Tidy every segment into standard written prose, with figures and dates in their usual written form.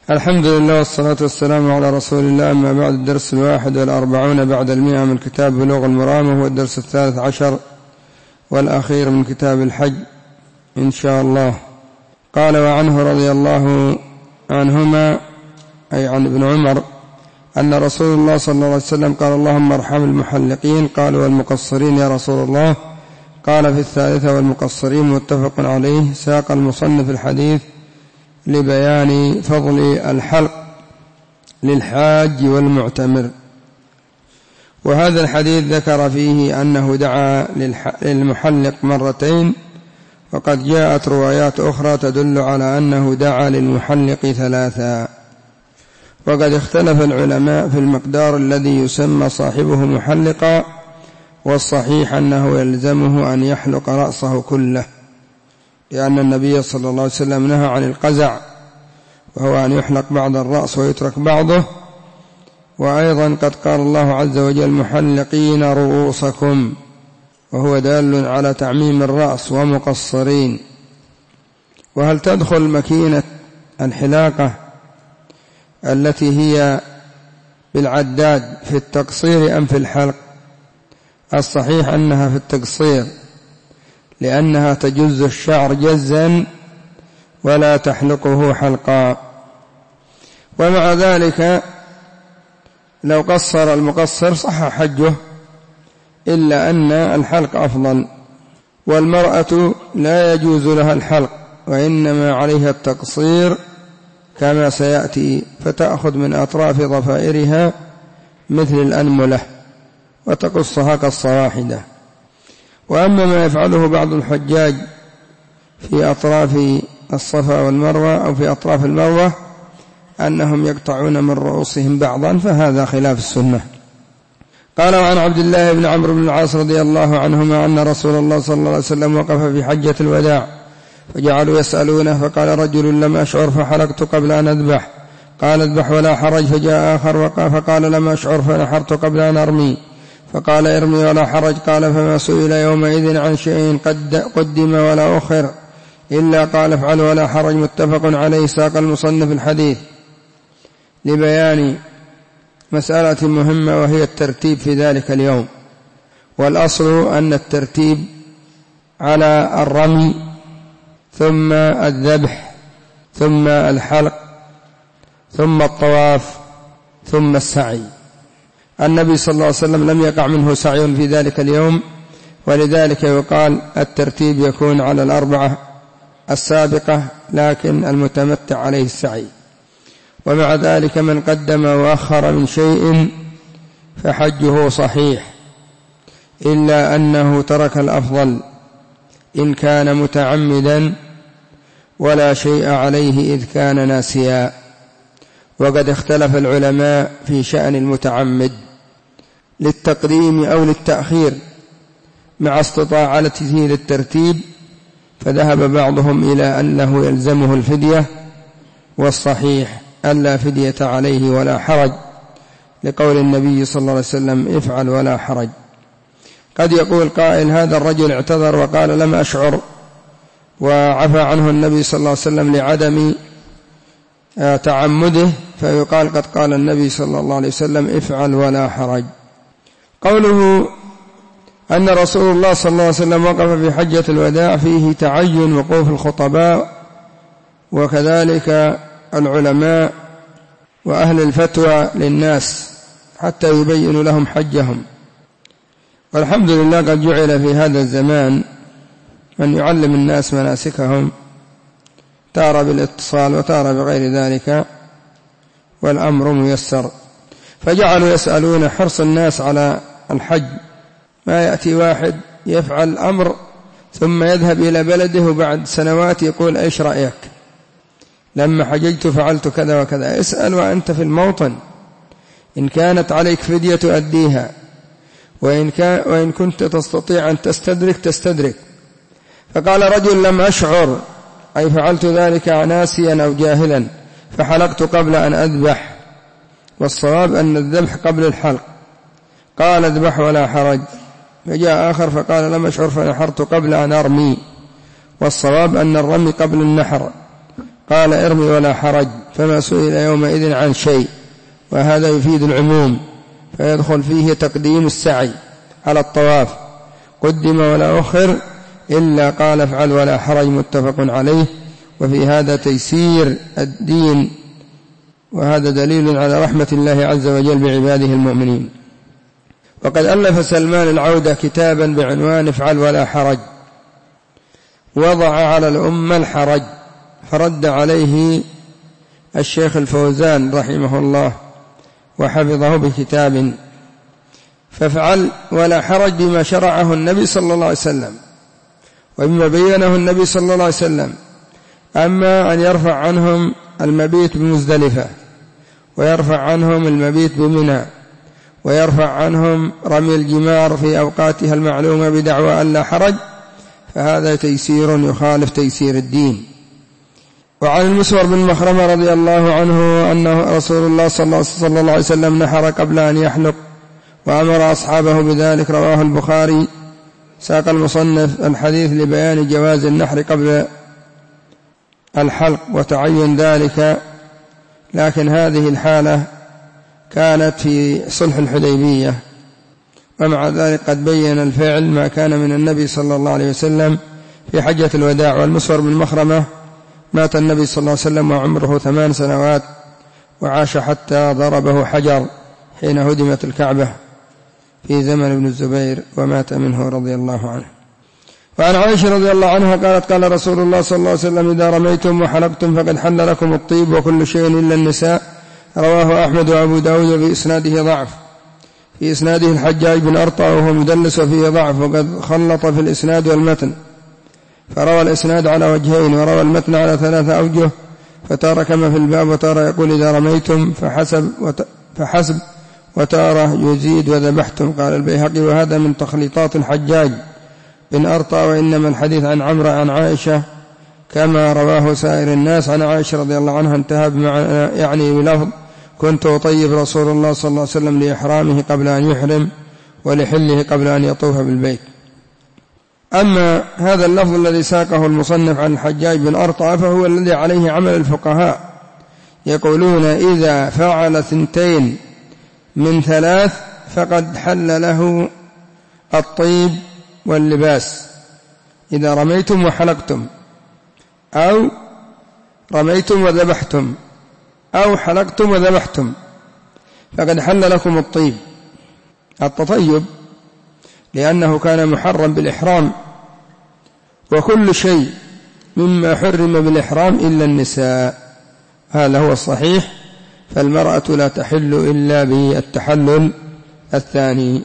الحمد لله والصلاة والسلام على رسول الله. أما بعد، الدرس 41 بعد 100 من كتاب بلوغ المرام، وهو الدرس 13 والأخير من كتاب الحج إن شاء الله. قال: وعنه رضي الله عنهما، أي عن ابن عمر، أن رسول الله صلى الله عليه وسلم قال: اللهم ارحم المحلقين. قالوا: والمقصرين يا رسول الله؟ قال: في الثالثة والمقصرين. متفق عليه. ساق المصنف الحديث لبيان فضل الحلق للحاج والمعتمر. وهذا الحديث ذكر فيه أنه دعا للمحلق مرتين، وقد جاءت روايات أخرى تدل على أنه دعا للمحلق ثلاثا. وقد اختلف العلماء في المقدار الذي يسمى صاحبه محلقا، والصحيح أنه يلزمه أن يحلق رأسه كله، لأن النبي صلى الله عليه وسلم نهى عن القزع، وهو أن يحلق بعض الرأس ويترك بعضه. وأيضا قد قال الله عز وجل: محلقين رؤوسكم، وهو دال على تعميم الرأس، ومقصرين. وهل تدخل مكينة الحلاقة التي هي بالعداد في التقصير أم في الحلق؟ الصحيح أنها في التقصير، لأنها تجز الشعر جزا ولا تحلقه حلقا. ومع ذلك لو قصر المقصر صح حجه، إلا أن الحلق أفضل. والمرأة لا يجوز لها الحلق، وإنما عليها التقصير كما سيأتي، فتأخذ من أطراف ضفائرها مثل الأنملة وتقصها كالصواحدة. وأما ما يفعله بعض الحجاج في أطراف الصفا والمروة أو في أطراف المروة، أنهم يقطعون من رؤوسهم بعضا، فهذا خلاف السنة. قال: وعن عبد الله بن عمرو بن العاص رضي الله عنهما أن رسول الله صلى الله عليه وسلم وقف في حجة الوداع، فجعلوا يسألونه، فقال رجل: لم أشعر فحلقت قبل أن أذبح. قال: اذبح ولا حرج. فجاء آخر وقال فقال: لم أشعر فنحرت قبل أن أرمي. فقال: ارمي ولا حرج. قال: فما سئل يومئذ عن شيء قدم ولا أخر إلا قال: افعل ولا حرج. متفق عليه. ساق المصنف الحديث لبيان مسألة مهمة، وهي الترتيب في ذلك اليوم. والأصل أن الترتيب على الرمي، ثم الذبح، ثم الحلق، ثم الطواف، ثم السعي. النبي صلى الله عليه وسلم لم يقع منه سعي في ذلك اليوم، ولذلك يقال الترتيب يكون على الأربعة السابقة، لكن المتمتع عليه السعي. ومع ذلك من قدم وأخر من شيء فحجه صحيح، إلا أنه ترك الأفضل إن كان متعمدا، ولا شيء عليه إذ كان ناسيا. وقد اختلف العلماء في شأن المتعمد للتقديم أو للتأخير مع استطاعته للترتيب، فذهب بعضهم إلى أنه يلزمه الفدية، والصحيح أن لا فدية عليه ولا حرج، لقول النبي صلى الله عليه وسلم: افعل ولا حرج. قد يقول قائل: هذا الرجل اعتذر وقال: لم أشعر، وعفى عنه النبي صلى الله عليه وسلم لعدم تعمده، فيقال: قد قال النبي صلى الله عليه وسلم: افعل ولا حرج. قوله أن رسول الله صلى الله عليه وسلم وقف في حجة الوداع فيه تعين وقوف الخطباء، وكذلك العلماء وأهل الفتوى للناس حتى يبين لهم حجهم. والحمد لله قد جعل في هذا الزمان من يعلم الناس مناسكهم، تارة بالاتصال وتارة بغير ذلك، والأمر ميسر. فجعلوا يسألون حرص الناس على الحج. ما يأتي واحد يفعل الأمر ثم يذهب إلى بلده، وبعد سنوات يقول: إيش رأيك؟ لما حججت فعلت كذا وكذا. اسأل وأنت في الموطن، إن كانت عليك فدية تؤديها، وإن كنت تستطيع أن تستدرك. فقال رجل: لم أشعر، أي فعلت ذلك ناسيا أو جاهلا، فحلقت قبل أن أذبح. والصواب أن الذبح قبل الحلق. قال: اذبح ولا حرج. فجاء آخر فقال: لم أشعر فنحرت قبل أن أرمي. والصواب أن الرمي قبل النحر، قال ارمي ولا حرج، فما سئل يومئذ عن شيء، وهذا يفيد العموم، فيدخل فيه تقديم السعي على الطواف، قدم ولا أخر إلا قال افعل ولا حرج، متفق عليه. وفي هذا تيسير الدين، وهذا دليل على رحمة الله عز وجل بعباده المؤمنين. وقد ألف سلمان العودة كتابا بعنوان افعل ولا حرج، وضع على الأمة الحرج، فرد عليه الشيخ الفوزان رحمه الله وحفظه بكتاب. فافعل ولا حرج بما شرعه النبي صلى الله عليه وسلم وبما بينه النبي صلى الله عليه وسلم. أما أن يرفع عنهم المبيت بمزدلفة، ويرفع عنهم المبيت بمنى، ويرفع عنهم رمي الجمار في أوقاتها المعلومة بدعوى أن لا حرج، فهذا تيسير يخالف تيسير الدين. وعن المسور بن مخرمة رضي الله عنه أنه رسول الله صلى الله عليه وسلم نحر قبل أن يحلق، وأمر أصحابه بذلك، رواه البخاري. ساق المصنف الحديث لبيان جواز النحر قبل الحلق وتعين ذلك، لكن هذه الحالة كانت في صلح الحديبية، ومع ذلك قد بين الفعل ما كان من النبي صلى الله عليه وسلم في حجة الوداع. والمسور بن مخرمة مات النبي صلى الله عليه وسلم وعمره 8 سنوات، وعاش حتى ضربه حجر حين هدمت الكعبة في زمن ابن الزبير، ومات منه رضي الله عنه. وعن عائشة رضي الله عنها قالت قال رسول الله صلى الله عليه وسلم إذا رميتم وحلقتم فقد حل لكم الطيب وكل شيء إلا النساء، رواه أحمد وأبو داود، وفي إسناده ضعف. في إسناده الحجاج بن أرطى وهو مدلس وفيه ضعف، وقد خلط في الإسناد والمتن، فروى الإسناد على وجهين وروى المتن على 3 أوجه، فتارة كما في الباب، وتارة يقول إذا رميتم فحسب، وتارة يزيد وذبحتم. قال البيهقي وهذا من تخليطات الحجاج بن أرطى، وإنما الحديث عن عمرو عن عائشة كما رواه سائر الناس عن عائشة رضي الله عنها، انتهى يعني بلفظ كنت أطيب رسول الله صلى الله عليه وسلم لإحرامه قبل أن يحرم ولحله قبل أن يطوف بالبيت. أما هذا اللفظ الذي ساقه المصنف عن الحجاج بن أرطى فهو الذي عليه عمل الفقهاء، يقولون إذا فعل 2 من 3 فقد حل له الطيب واللباس، إذا رميتم وحلقتم، أو رميتم وذبحتم، أو حلقتم وذبحتم، فقد حل لكم الطيب، التطيب، لأنه كان محرم بالإحرام، وكل شيء مما حرم بالإحرام إلا النساء، هذا هو الصحيح. فالمرأة لا تحل إلا بالتحلل الثاني،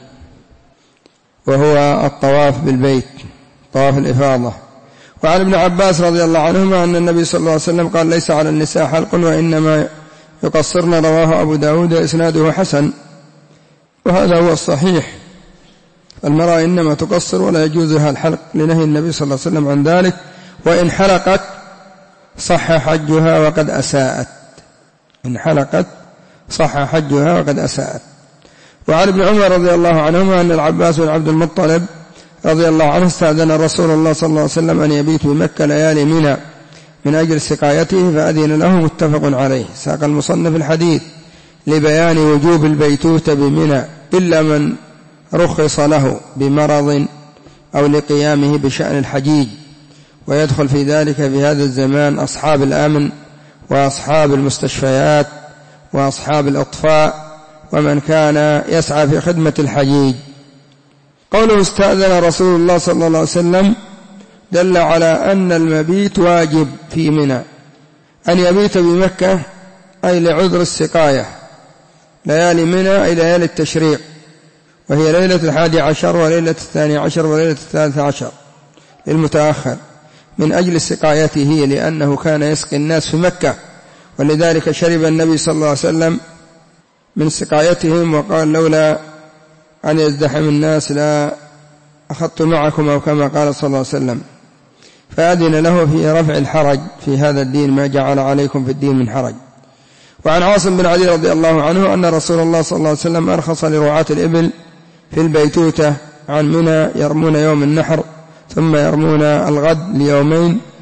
وهو الطواف بالبيت، طواف الإفاضة. وعن ابن عباس رضي الله عنهما أن النبي صلى الله عليه وسلم قال ليس على النساء حلق وإنما يقصرن، رواه أبو داود، إسناده حسن، وهذا هو الصحيح. المرأة إنما تقصر ولا يجوز لها الحلق لنهي النبي صلى الله عليه وسلم عن ذلك، وإن حلقت صح حجها وقد أساءت، إن حلقت صح حجها وقد أساءت. وعن ابن عمر رضي الله عنهما أن العباس بن عبد المطلب رضي الله عنه استأذن رسول الله صلى الله عليه وسلم أن يبيت بمكة ليالي منى من أجل سقايته فأذن له، متفق عليه. ساق المصنف الحديث لبيان وجوب البيتوت بمنى إلا من رخص له بمرض أو لقيامه بشأن الحجيج، ويدخل في ذلك في هذا الزمان أصحاب الأمن وأصحاب المستشفيات وأصحاب الأطفاء ومن كان يسعى في خدمة الحجيج. قوله استأذن رسول الله صلى الله عليه وسلم دل على أن المبيت واجب في منى، أن يبيت بمكة أي لعذر السقاية، ليالي منى أي ليالي التشريق، وهي ليلة 11 وليلة 12 وليلة 13 للمتأخر، من أجل سقايته، لأنه كان يسقي الناس في مكة، ولذلك شرب النبي صلى الله عليه وسلم من سقايتهم وقال لولا أن يزدحم الناس لا أخذت معكم، أو كما قال صلى الله عليه وسلم. فأذن له في رفع الحرج في هذا الدين، ما جعل عليكم في الدين من حرج. وعن عاصم بن علي رضي الله عنه أن رسول الله صلى الله عليه وسلم أرخص لرعاة الإبل في البيتوتة عن منى، يرمون يوم النحر ثم يرمون الغد ليومين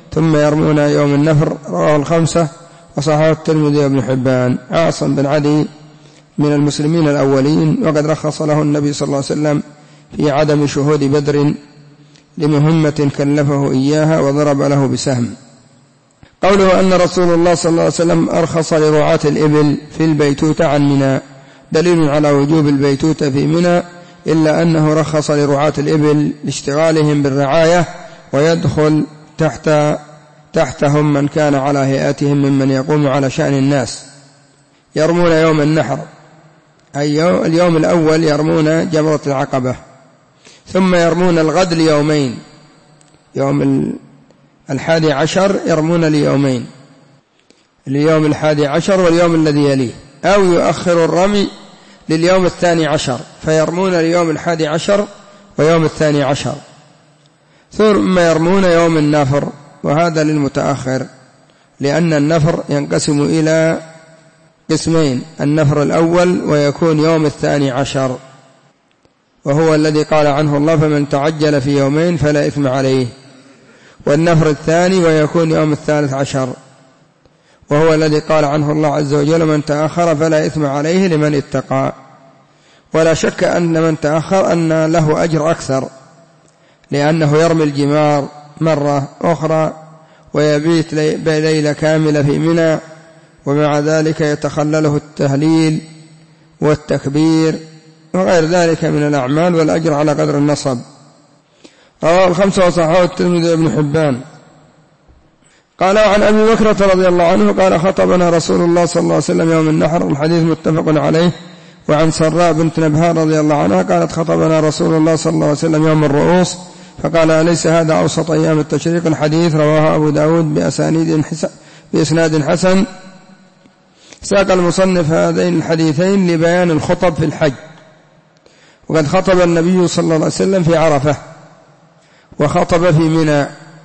ثم يرمون يوم النفر. رواه الخمسة وصححه الترمذي وابن حبان. عاصم بن عدي من المسلمين الأولين، وقد رخص له النبي صلى الله عليه وسلم في عدم شهود بدر لمهمة كلفه إياها وضرب له بسهم. قوله أن رسول الله صلى الله عليه وسلم أرخص لرعاة الإبل في البيتوتة عن منى دليل على وجوب البيتوتة في منى، إلا أنه رخص لرعاة الإبل لاشتغالهم بالرعاية، ويدخل تحتهم من كان على هيئتهم ممن يقوم على شأن الناس. يرمون يوم النحر، أي اليوم الأول يرمون جمرة العقبة، ثم يرمون الغد ليومين، يوم 11 يرمون ليومين، اليوم 11 واليوم الذي يليه، أو يؤخر الرمي لليوم 12 فيرمون ليوم 11 ويوم 12، ثم يرمون يوم النفر، وهذا للمتأخر، لأن النفر ينقسم إلى قسمين: النفر الأول ويكون يوم 12 وهو الذي قال عنه الله: فمن تعجل في يومين فلا إثم عليه، والنفر الثاني ويكون يوم 13 وهو الذي قال عنه الله عز وجل: من تأخر فلا إثم عليه لمن اتقى. ولا شك أن من تأخر أن له أجر أكثر، لأنه يرمي الجمار مرة أخرى ويبيت ليلة كاملة في منى، ومع ذلك يتخلله التهليل والتكبير وغير ذلك من الأعمال، والأجر على قدر النصب. رواه الخمسة وصححه الترمذي وابن حبان. قال: عن أبي بكرة رضي الله عنه قال: خطبنا رسول الله صلى الله عليه وسلم يوم النحر، الحديث متفق عليه. وعن سراء بنت نبهان رضي الله عنها قالت: خطبنا رسول الله صلى الله عليه وسلم يوم الرؤوس، فقال: أليس هذا أوسط أيام التشريق؟ الحديث رواه أبو داود بإسناد حسن. ساق المصنف هذين الحديثين لبيان الخطب في الحج، وقد خطب النبي صلى الله عليه وسلم في عرفة، وخطب في منى،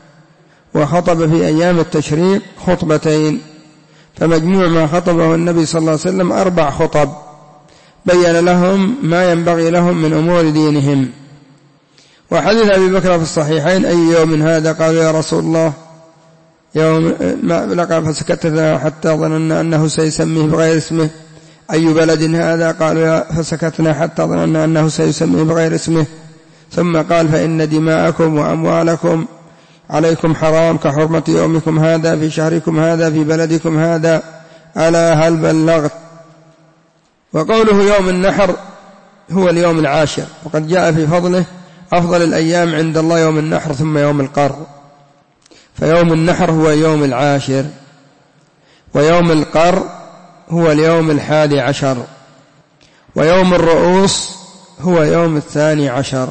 وخطب في أيام التشريق خطبتين، فمجموع ما خطبه النبي صلى الله عليه وسلم 4 خطب، بين لهم ما ينبغي لهم من أمور دينهم. وحديث أبي بكر في الصحيحين: أي يوم هذا؟ قالوا: يا رسول الله يوم ما لقى، فسكتنا حتى ظننا أنه سيسميه بغير اسمه. أي بلد هذا؟ قالوا: فسكتنا حتى ظننا أنه سيسميه بغير اسمه. ثم قال: فإن دماءكم وأموالكم عليكم حرام كحرمة يومكم هذا في شهركم هذا في بلدكم هذا، ألا هل بلغت؟ وقوله يوم النحر هو اليوم العاشر، وقد جاء في فضله: أفضل الأيام عند الله يوم النحر ثم يوم القر، فيوم النحر هو يوم العاشر، ويوم القر هو اليوم 11، ويوم الرؤوس هو يوم 12.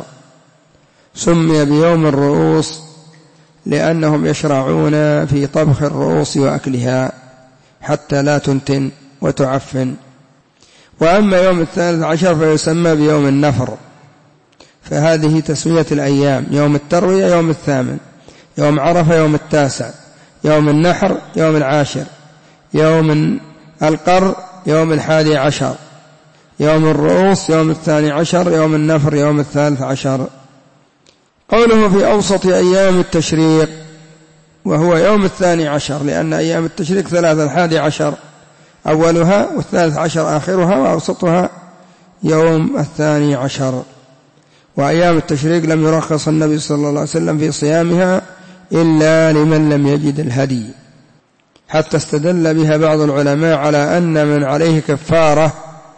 سمي بيوم الرؤوس لأنهم يشرعون في طبخ الرؤوس وأكلها حتى لا تنتن وتعفن. وأما يوم 13 فيسمى بيوم النفر، فهذه تسمية الأيام: يوم التروية يوم 8، يوم عرفة يوم 9، يوم النحر يوم 10، يوم القر يوم 11، يوم الرؤوس يوم 12، يوم النفر يوم 13. قوله في أوسط أيام التشريق، وهو يوم 12، لأن أيام التشريق 3: 11 أولها، 13 آخرها، وأوسطها يوم 12. وأيام التشريق لم يرخص النبي صلى الله عليه وسلم في صيامها إلا لمن لم يجد الهدي، حتى استدل بها بعض العلماء على أن من عليه كفارة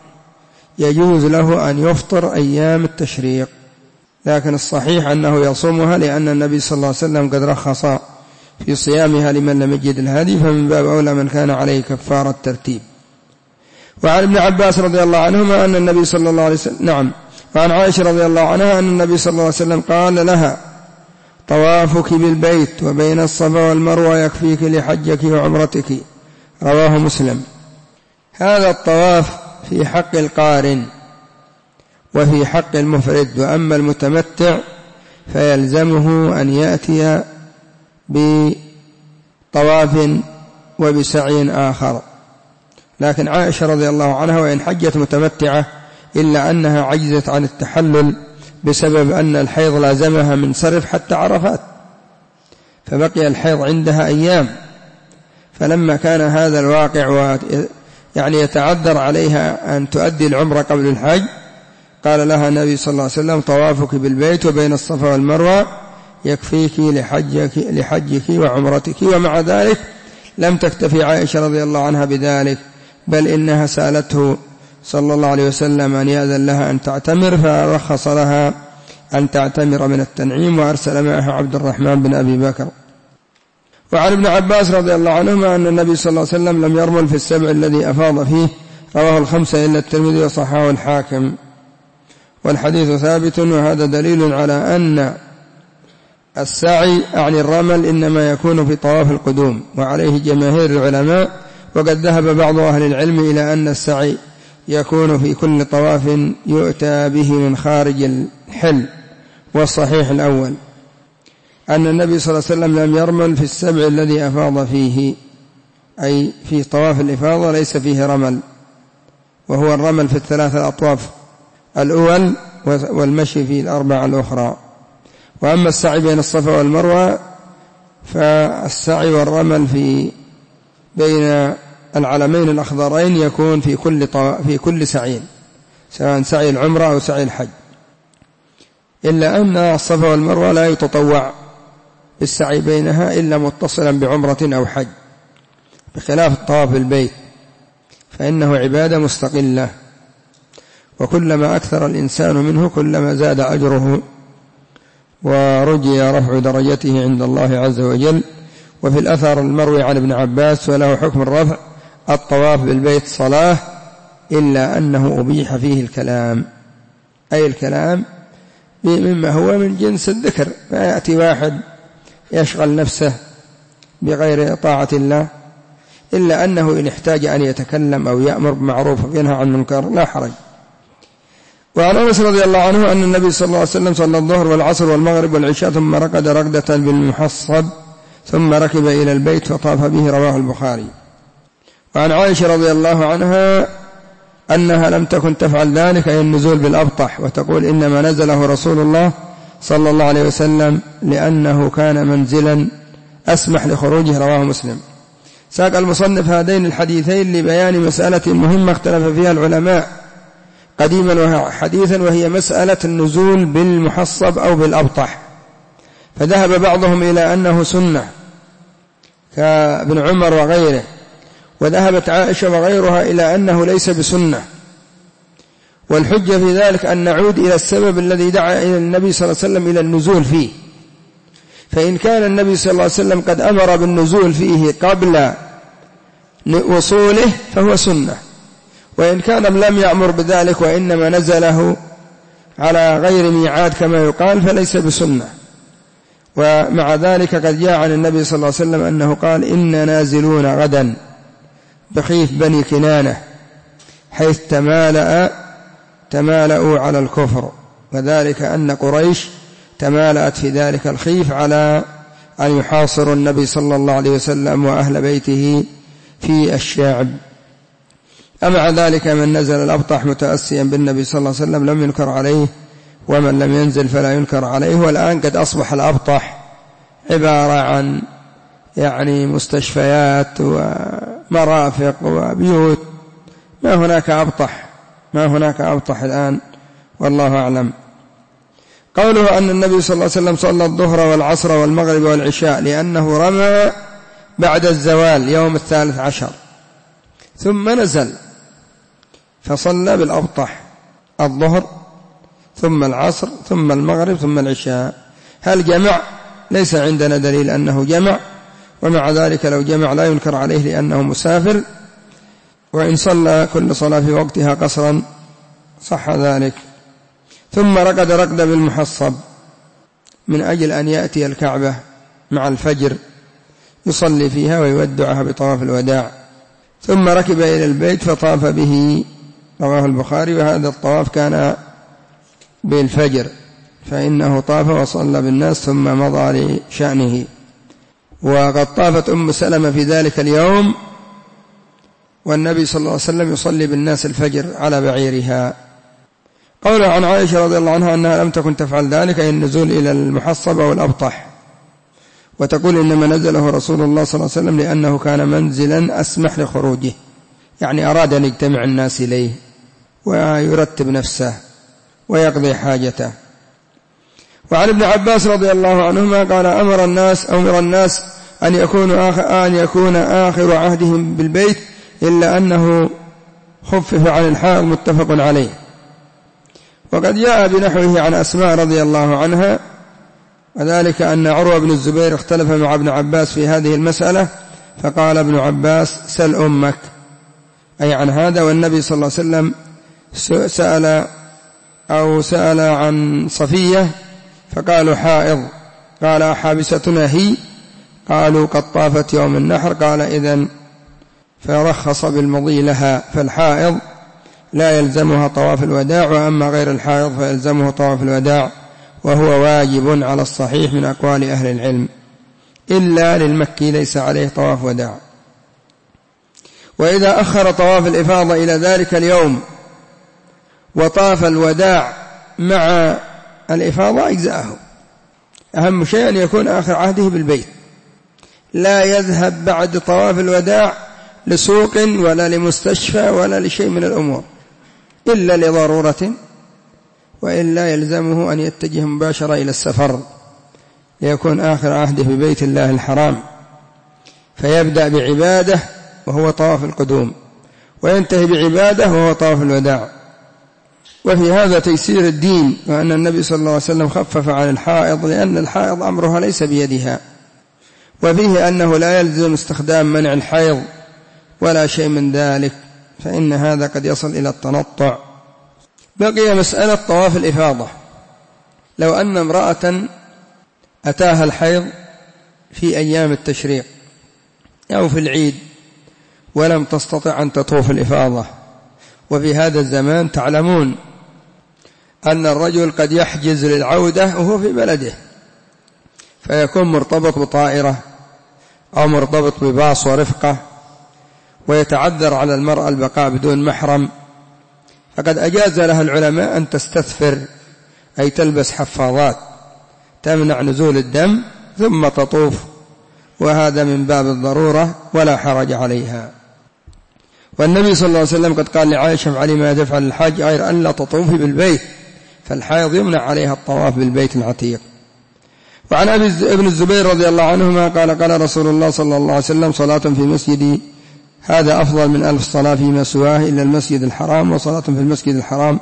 يجوز له أن يفطر أيام التشريق، لكن الصحيح أنه يصومها، لأن النبي صلى الله عليه وسلم قد رخص في صيامها لمن لم يجد الهدي، فمن باب أولى من كان عليه كفارة ترتيب. وعن ابن عباس رضي الله عنهما أن النبي صلى الله عليه وسلم وعن عائشة رضي الله عنها أن النبي صلى الله عليه وسلم قال لها: طوافك بالبيت وبين الصفا والمروة يكفيك لحجك وعمرتك. رواه مسلم. هذا الطواف في حق القارن وفي حق المفرد، وأما المتمتع فيلزمه أن يأتي بطواف وبسعي آخر. لكن عائشة رضي الله عنها وإن حجت متمتعة إلا أنها عجزت عن التحلل بسبب أن الحيض لازمها من صرف حتى عرفات، فبقي الحيض عندها أيام، فلما كان هذا الواقع يعني يتعذر عليها أن تؤدي العمرة قبل الحج، قال لها النبي صلى الله عليه وسلم: طوافك بالبيت وبين الصفا والمروة يكفيك لحجك وعمرتك. ومع ذلك لم تكتفي عائشة رضي الله عنها بذلك، بل إنها سألته صلى الله عليه وسلم أن يأذن لها أن تعتمر، فرخص لها أن تعتمر من التنعيم، وأرسل معها عبد الرحمن بن أبي بكر. وعن ابن عباس رضي الله عنهما أن النبي صلى الله عليه وسلم لم يرمل في السبع الذي أفاض فيه، رواه الخمسة إلا الترمذي وصححه الحاكم. والحديث ثابت، وهذا دليل على أن السعي عن الرمل إنما يكون في طواف القدوم، وعليه جماهير العلماء. وقد ذهب بعض أهل العلم إلى أن السعي يكون في كل طواف يؤتى به من خارج الحل. والصحيح الأول أن النبي صلى الله عليه وسلم لم يرمل في السبع الذي أفاض فيه، أي في طواف الإفاضة ليس فيه رمل، وهو الرمل في الثلاث الأطواف الأول والمشي في الأربع الأخرى. وأما السعي بين الصفا والمروة فالسعي والرمل بين العلمين الأخضرين يكون في كل سعي، سواء سعي العمرة أو سعي الحج، إلا أن الصفا والمروة لا يتطوع بالسعي بينها إلا متصلا بعمرة أو حج، بخلاف الطواف بالبيت فإنه عبادة مستقلة، وكلما أكثر الإنسان منه كلما زاد أجره ورجي رفع درجته عند الله عز وجل. وفي الأثر المروي عن ابن عباس وله حكم الرفع: الطواف بالبيت صلاة، إلا أنه أبيح فيه الكلام، أي الكلام مما هو من جنس الذكر، ما يأتي واحد يشغل نفسه بغير طاعة الله، إلا أنه إن احتاج أن يتكلم أو يأمر بمعروف وينهى عن منكر لا حرج. وعن أنس رضي الله عنه أن النبي صلى الله عليه وسلم صلى الظهر والعصر والمغرب والعشاء ثم رقد رقدة بالمحصب ثم ركب إلى البيت فطاف به، رواه البخاري. وعن عائشة رضي الله عنها أنها لم تكن تفعل ذلك، أي النزول بالأبطح، وتقول: إنما نزله رسول الله صلى الله عليه وسلم لأنه كان منزلا أسمح لخروجه، رواه مسلم. ساق المصنف هذين الحديثين لبيان مسألة مهمة اختلف فيها العلماء قديما وحديثا، وهي مسألة النزول بالمحصب أو بالأبطح. فذهب بعضهم إلى أنه سنة كابن عمر وغيره، وذهبت عائشة وغيرها إلى أنه ليس بسنة. والحجة في ذلك أن نعود إلى السبب الذي دعا إلى النبي صلى الله عليه وسلم إلى النزول فيه، فإن كان النبي صلى الله عليه وسلم قد أمر بالنزول فيه قبل وصوله فهو سنة، وإن كان لم يأمر بذلك وإنما نزله على غير ميعاد كما يقال فليس بسنة. ومع ذلك قد جاء عن النبي صلى الله عليه وسلم أنه قال: إنا نازلون غدا بخيف بني كنانة حيث تمالأوا على الكفر، وذلك أن قريش تمالأت في ذلك الخيف على أن يحاصروا النبي صلى الله عليه وسلم وأهل بيته في الشعب. أمع ذلك من نزل الأبطح متأسيا بالنبي صلى الله عليه وسلم لم ينكر عليه، ومن لم ينزل فلا ينكر عليه. والآن قد أصبح الأبطح عبارة عن يعني مستشفيات ومرافق وبيوت، ما هناك أبطح الآن، والله أعلم. قوله أن النبي صلى الله عليه وسلم صلى الظهر والعصر والمغرب والعشاء لأنه رمى بعد الزوال يوم 13 ثم نزل فصلى بالأبطح الظهر ثم العصر ثم المغرب ثم العشاء. هل جمع؟ ليس عندنا دليل أنه جمع، ومع ذلك لو جمع لا ينكر عليه لأنه مسافر، وإن صلى كل صلاة في وقتها قصرا صح ذلك. ثم رقد رقدة بالمحصب من أجل أن يأتي الكعبة مع الفجر يصلي فيها ويودعها بطواف الوداع، ثم ركب إلى البيت فطاف به، رواه البخاري. وهذا الطواف كان بالفجر، فإنه طاف وصلى بالناس ثم مضى لشأنه. وقد طافت أم سلمة في ذلك اليوم والنبي صلى الله عليه وسلم يصلي بالناس الفجر على بعيرها. قوله عن عائشة رضي الله عنها أنها لم تكن تفعل ذلك، أي النزول إلى المحصب أو الأبطح. وتقول إنما نزله رسول الله صلى الله عليه وسلم لأنه كان منزلا أسمح لخروجه، يعني أراد أن يجتمع الناس إليه ويرتب نفسه ويقضي حاجته. وعن ابن عباس رضي الله عنهما قال أمر الناس أن يكون آخر عهدهم بالبيت إلا أنه خفف عن الحائض، متفق عليه. وقد جاء بنحوه عن أسماء رضي الله عنها، وذلك أن عروة بن الزبير اختلف مع ابن عباس في هذه المسألة، فقال ابن عباس سل أمك، أي عن هذا. والنبي صلى الله عليه وسلم سأل عن صفية فقالوا حائض، قال حابستنا هي، قالوا قد طافت يوم النحر، قال إذن فرخص بالمضي لها، فالحائض لا يلزمها طواف الوداع، وأما غير الحائض فيلزمه طواف الوداع، وهو واجب على الصحيح من أقوال أهل العلم، إلا للمكي ليس عليه طواف وداع. وإذا أخر طواف الإفاضة إلى ذلك اليوم وطاف الوداع مع الإفاضة أجزأه، أهم شيء أن يكون آخر عهده بالبيت، لا يذهب بعد طواف الوداع لسوق ولا لمستشفى ولا لشيء من الأمور إلا لضرورة، وإلا يلزمه أن يتجه مباشرة إلى السفر ليكون آخر عهده ببيت الله الحرام، فيبدأ بعبادة وهو طواف القدوم، وينتهي بعبادة وهو طواف الوداع. وفي هذا تيسير الدين، وأن النبي صلى الله عليه وسلم خفف عن الحائض لأن الحائض أمرها ليس بيدها، وفيه أنه لا يلزم استخدام منع الحيض ولا شيء من ذلك، فإن هذا قد يصل إلى التنطع. بقي مسألة طواف الإفاضة. لو أن امرأة أتاها الحيض في أيام التشريق أو في العيد ولم تستطع أن تطوف الإفاضة، وفي هذا الزمان تعلمون أن الرجل قد يحجز للعودة وهو في بلده، فيكون مرتبط بطائرة أو مرتبط بباص ورفقة، ويتعذر على المرأة البقاء بدون محرم، فقد أجاز لها العلماء أن تستثفر، أي تلبس حفاظات تمنع نزول الدم ثم تطوف، وهذا من باب الضرورة ولا حرج عليها. والنبي صلى الله عليه وسلم قد قال لعائشة علي ما تفعل الحاج غير أن لا تطوفي بالبيت، فالحائض يمنع عليها الطواف بالبيت العتيق. وعن ابن الزبير رضي الله عنهما قال قال رسول الله صلى الله عليه وسلم صلاة في مسجدي هذا أفضل من 1000 صلاة فيما سواه إلا المسجد الحرام، وصلاة في المسجد الحرام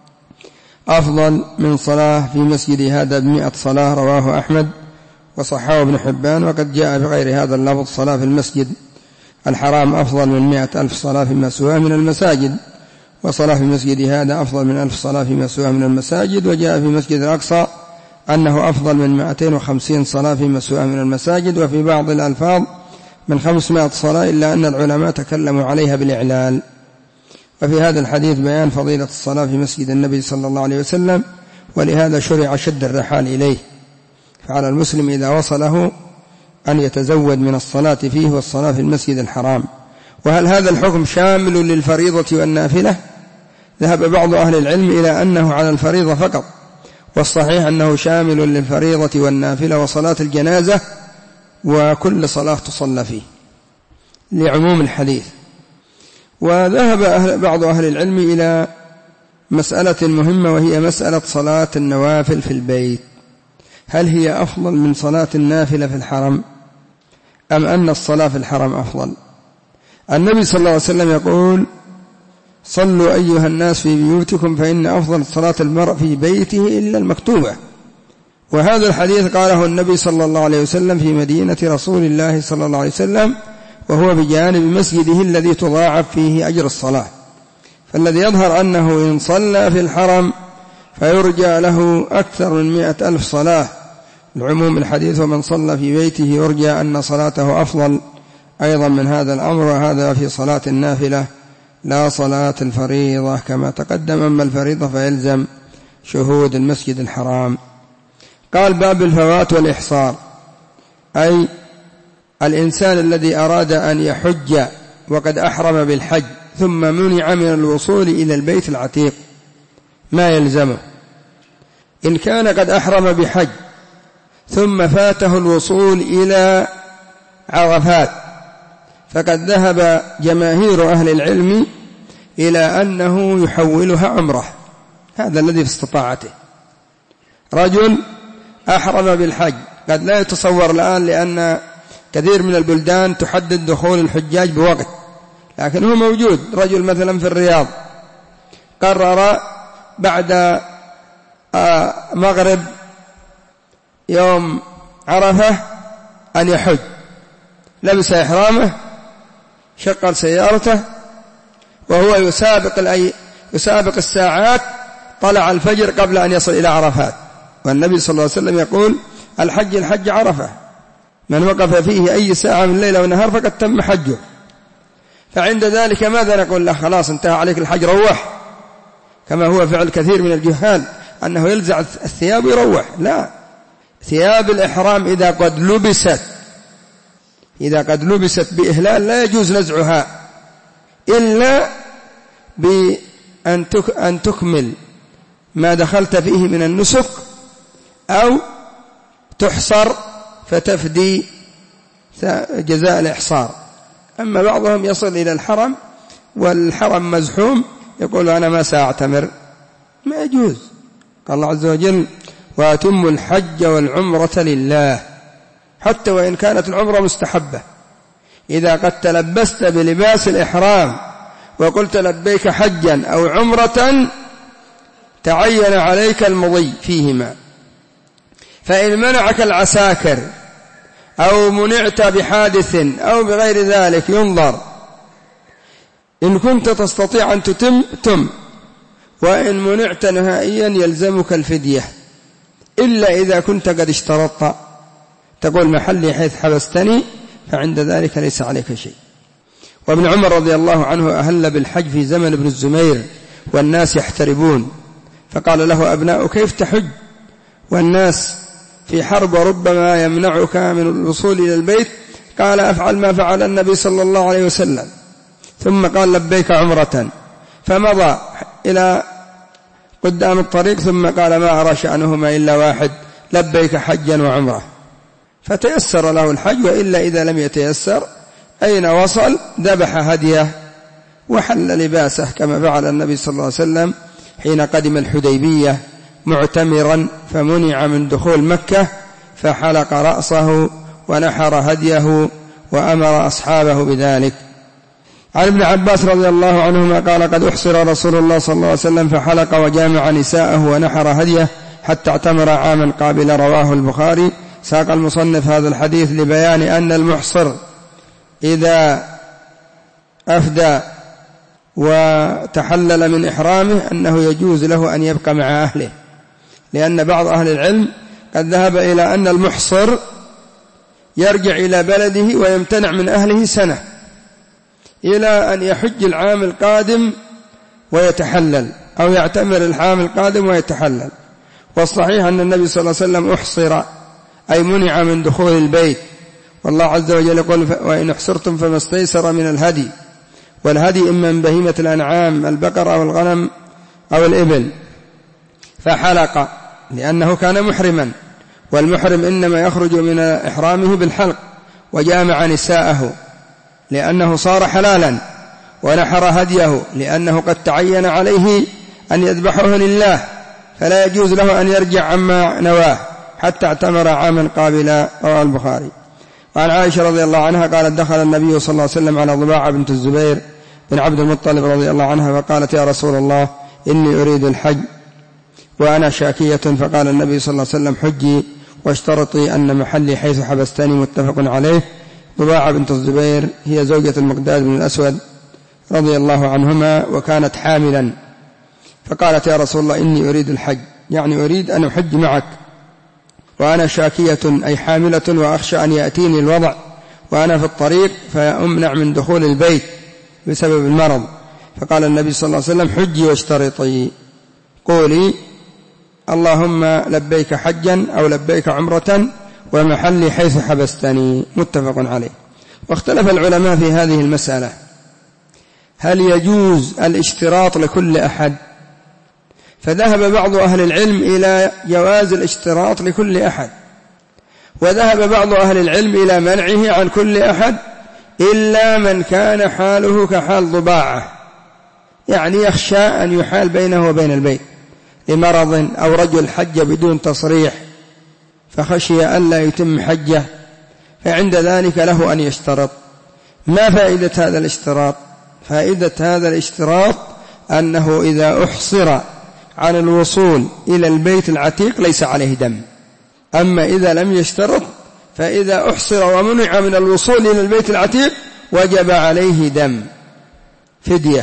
أفضل من صلاة في مسجدي هذا ب100 صلاة، رواه أحمد وصححه ابن حبان. وقد جاء بغير هذا اللفظ صلاة في المسجد الحرام أفضل من 100,000 صلاة فيما سواه من المساجد، وصلاة في مسجد هذا أفضل من 1000 صلاة فيما سواه من المساجد. وجاء في مسجد الأقصى أنه أفضل من 250 صلاة فيما سواه من المساجد، وفي بعض الألفاظ من 500 صلاة، إلا أن العلماء تكلموا عليها بالإعلال. وفي هذا الحديث بيان فضيلة الصلاة في مسجد النبي صلى الله عليه وسلم، ولهذا شرع شد الرحال إليه، فعلى المسلم إذا وصله أن يتزود من الصلاة فيه والصلاة في المسجد الحرام. وهل هذا الحكم شامل للفريضة والنافلة؟ ذهب بعض أهل العلم إلى أنه على الفريضة فقط، والصحيح أنه شامل للفريضة والنافلة وصلاة الجنازة وكل صلاة تصلى فيه لعموم الحديث. وذهب بعض أهل العلم إلى مسألة مهمة، وهي مسألة صلاة النوافل في البيت، هل هي أفضل من صلاة النافلة في الحرم أم أن الصلاة في الحرم أفضل؟ النبي صلى الله عليه وسلم يقول صلوا أيها الناس في بيوتكم فإن أفضل صلاة المرء في بيته إلا المكتوبة، وهذا الحديث قاله النبي صلى الله عليه وسلم في مدينة رسول الله صلى الله عليه وسلم، وهو بجانب مسجده الذي تضاعف فيه أجر الصلاة، فالذي يظهر أنه إن صلى في الحرم فيرجى له أكثر من 100,000 صلاة العموم الحديث، ومن صلى في بيته يرجى أن صلاته أفضل أيضا من هذا الأمر، وهذا في صلاة النافلة لا صلاة الفريضة كما تقدم. أما الفريضة فيلزم شهود المسجد الحرام. قال باب الفوات والإحصار، أي الإنسان الذي أراد أن يحج وقد أحرم بالحج ثم منع من الوصول إلى البيت ثم فاته الوصول إلى عرفات، فقد ذهب جماهير أهل العلم إلى أنه يحولها عمرة، هذا الذي في استطاعته. رجل أحرم بالحج، قد لا يتصور الآن لأن كثير من البلدان تحدد دخول الحجاج بوقت، لكن هو موجود. رجل مثلا في الرياض قرر بعد مغرب يوم عرفة أن يحج، لبس إحرامه، شغل سيارته، وهو يسابق الساعات، طلع الفجر قبل أن يصل إلى عرفات. والنبي صلى الله عليه وسلم يقول: الحج عرفة، من وقف فيه أي ساعة من الليل ونهار فقد تم حجه. فعند ذلك ماذا نقول له؟ خلاص انتهى عليك الحج، روح، كما هو فعل كثير من الجهال أنه يلزع الثياب ويروح. لا، ثياب الإحرام إذا قد لبست بإهلال لا يجوز نزعها إلا بأن تكمل ما دخلت فيه من النسك، أو تحصر فتفدي جزاء الإحصار. أما بعضهم يصل إلى الحرم والحرم مزحوم يقول: أنا ما سأعتمر، ما يجوز. قال الله عز وجل: وأتم الحج والعمرة لله، حتى وإن كانت العمرة مستحبة. إذا قد تلبست بلباس الإحرام وقلت لبيك حجا أو عمرة تعين عليك المضي فيهما. فإن منعك العساكر أو منعت بحادث أو بغير ذلك ينظر، إن كنت تستطيع أن تتم، وإن منعت نهائيا يلزمك الفدية، إلا إذا كنت قد اشترطت، تقول: محلي حيث حبستني، فعند ذلك ليس عليك شيء. وابن عمر رضي الله عنه أهل بالحج في زمن ابن الزمير والناس يحتربون، فقال له أبناء: كيف تحج والناس في حرب وربما يمنعك من الوصول إلى البيت؟ قال: أفعل ما فعل النبي صلى الله عليه وسلم. ثم قال: لبيك عمرة، فمضى إلى قدام الطريق ثم قال: ما أرى شأنهما إلا واحد، لبيك حجا وعمرة. فتيسر له الحج. وإلا إذا لم يتيسر، أين وصل؟ ذبح هديه وحل لباسه، كما فعل النبي صلى الله عليه وسلم حين قدم الحديبية معتمرا، فمنع من دخول مكة، فحلق رأسه ونحر هديه وأمر أصحابه بذلك. عن ابن عباس رضي الله عنهما قال: قد أحصر رسول الله صلى الله عليه وسلم فحلق وجامع نساءه ونحر هديه حتى اعتمر عاما قابل، رواه البخاري. ساق المصنف هذا الحديث لبيان أن المحصر إذا أفدى وتحلل من إحرامه أنه يجوز له أن يبقى مع أهله، لأن بعض أهل العلم قد ذهب إلى أن المحصر يرجع إلى بلده ويمتنع من أهله سنة إلى أن يحج العام القادم ويتحلل، أو يعتمر العام القادم ويتحلل. والصحيح أن النبي صلى الله عليه وسلم أحصر، أي منع من دخول البيت. والله عز وجل يقول: وإن احصرتم فما استيسر من الهدي، والهدي إما من بهيمة الأنعام، البقر أو الغنم أو الإبل. فحلق لأنه كان محرما، والمحرم إنما يخرج من إحرامه بالحلق. وجامع نساءه لأنه صار حلالا، ونحر هديه لأنه قد تعين عليه أن يذبحه لله، فلا يجوز له أن يرجع عما نواه حتى اعتمر عاما قابلا، رواه البخاري. وعن عائشة رضي الله عنها قالت: دخل النبي صلى الله عليه وسلم على ضباعة بنت الزبير بن عبد المطلب رضي الله عنها، فقالت: يا رسول الله، إني أريد الحج وأنا شاكية. فقال النبي صلى الله عليه وسلم: حجي واشترطي أن محلي حيث حبستني، متفق عليه. ضباعة بنت الزبير هي زوجة المقداد بن الأسود رضي الله عنهما، وكانت حاملا، فقالت: يا رسول الله، إني أريد الحج، يعني أريد أن أحج معك، وأنا شاكية أي حاملة، وأخشى أن يأتيني الوضع وأنا في الطريق فأمنع من دخول البيت بسبب المرض. فقال النبي صلى الله عليه وسلم: حجي واشترطي، قولي: اللهم لبيك حجا أو لبيك عمرة ومحلي حيث حبستني، متفق عليه. واختلف العلماء في هذه المسألة، هل يجوز الاشتراط لكل أحد؟ فذهب بعض أهل العلم إلى جواز الاشتراط لكل أحد، وذهب بعض أهل العلم إلى منعه عن كل أحد إلا من كان حاله كحال ضباعة، يعني يخشى أن يحال بينه وبين البيت لمرض، أو رجل حج بدون تصريح فخشي ألا يتم حجه، فعند ذلك له أن يشترط. ما فائدة هذا الاشتراط؟ فائدة هذا الاشتراط أنه إذا أحصر عن الوصول إلى البيت العتيق ليس عليه دم. أما إذا لم يشترط فإذا أحصر ومنع من الوصول إلى البيت العتيق وجب عليه دم، فدية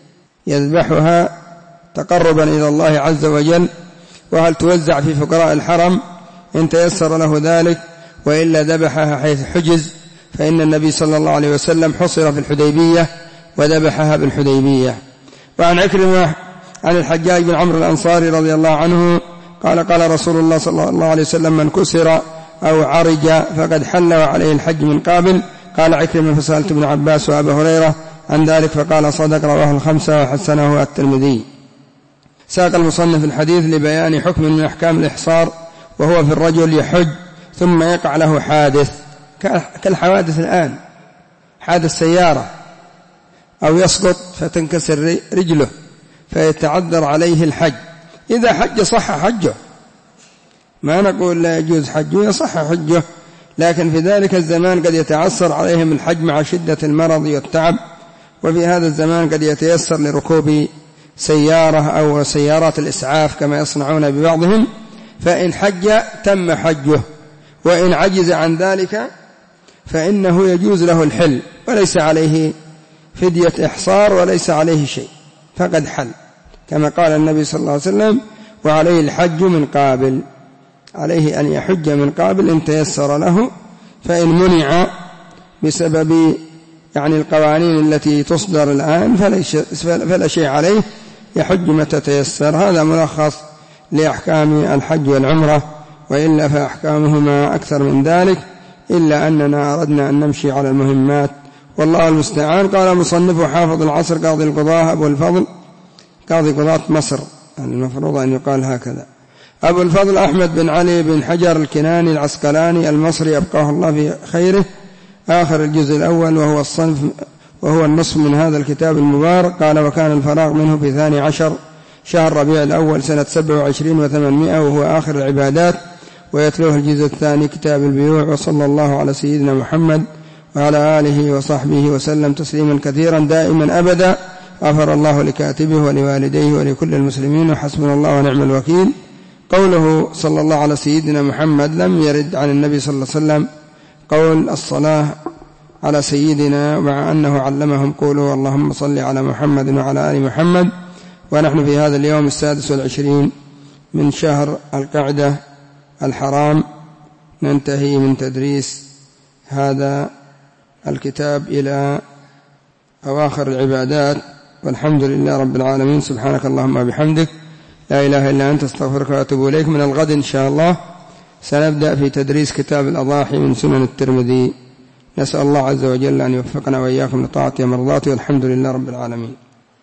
يذبحها تقربا إلى الله عز وجل، وهل توزع في فقراء الحرم إن تيسر له ذلك، وإلا ذبحها حيث حجز، فإن النبي صلى الله عليه وسلم حصر في الحديبية وذبحها بالحديبية. وعن عكرمة عن الحجاج بن عمرو الأنصاري رضي الله عنه قال قال رسول الله صلى الله عليه وسلم: من كسر أو عرج فقد حل وعليه الحج من قابل. قال عكرمة: فسألت ابن عباس وأبا هريرة عن ذلك فقال: صدق، رواه الخمسة وحسنه الترمذي. ساق المصنف الحديث لبيان حكم من أحكام الإحصار، وهو في الرجل يحج ثم يقع له حادث كالحوادث الآن، حادث سيارة، أو يسقط فتنكسر رجله فيتعذر عليه الحج. إذا حج صح حجه، ما نقول لا يجوز حجه، يصح حجه، لكن في ذلك الزمان قد يتعسر عليهم الحج مع شدة المرض والتعب، وفي هذا الزمان قد يتيسر لركوب سيارة أو سيارات الإسعاف كما يصنعون ببعضهم، فإن حج تم حجه، وإن عجز عن ذلك فإنه يجوز له الحل، وليس عليه فدية إحصار وليس عليه شيء، فقد حل، كما قال النبي صلى الله عليه وسلم: وعليه الحج من قابل، عليه أن يحج من قابل إن تيسر له، فإن منع بسبب القوانين التي تصدر الآن فلا شيء عليه، يحج متى تيسر. هذا ملخص لأحكام الحج والعمرة، وإلا فأحكامهما أكثر من ذلك، إلا أننا أردنا أن نمشي على المهمات، والله المستعان. قال مصنف: حافظ العصر قاضي القضاة أبو الفضل، قاضي قضاة مصر، المفروض أن يقال هكذا، أبو الفضل أحمد بن علي بن حجر الكناني العسقلاني المصري، أبقاه الله في خيره، آخر الجزء الأول وهو النصف من هذا الكتاب المبارك. قال: وكان الفراغ منه في 12 شهر ربيع الأول سنة 27 و800، وهو آخر العبادات، ويتلوه الجزء الثاني كتاب البيوع. وصلى الله على سيدنا محمد وعلى آله وصحبه وسلم تسليما كثيرا دائما أبدا. غفر الله لكاتبه ولوالديه ولكل المسلمين، وحسبنا الله ونعم الوكيل. قوله صلى الله على سيدنا محمد لم يرد عن النبي صلى الله عليه وسلم قول الصلاة على سيدنا، مع أنه علمهم قولوا اللهم صل على محمد وعلى آل محمد. ونحن في هذا اليوم 26 من شهر القعدة الحرام ننتهي من تدريس هذا الكتاب إلى أواخر العبادات، والحمد لله رب العالمين. سبحانك اللهم وبحمدك، لا إله إلا أنت، استغفرك وأتوب إليك. من الغد إن شاء الله سنبدأ في تدريس كتاب الأضاحي من سنن الترمذي. نسأل الله عز وجل أن يوفقنا وإياكم لطاعته ومرضاته، والحمد لله رب العالمين.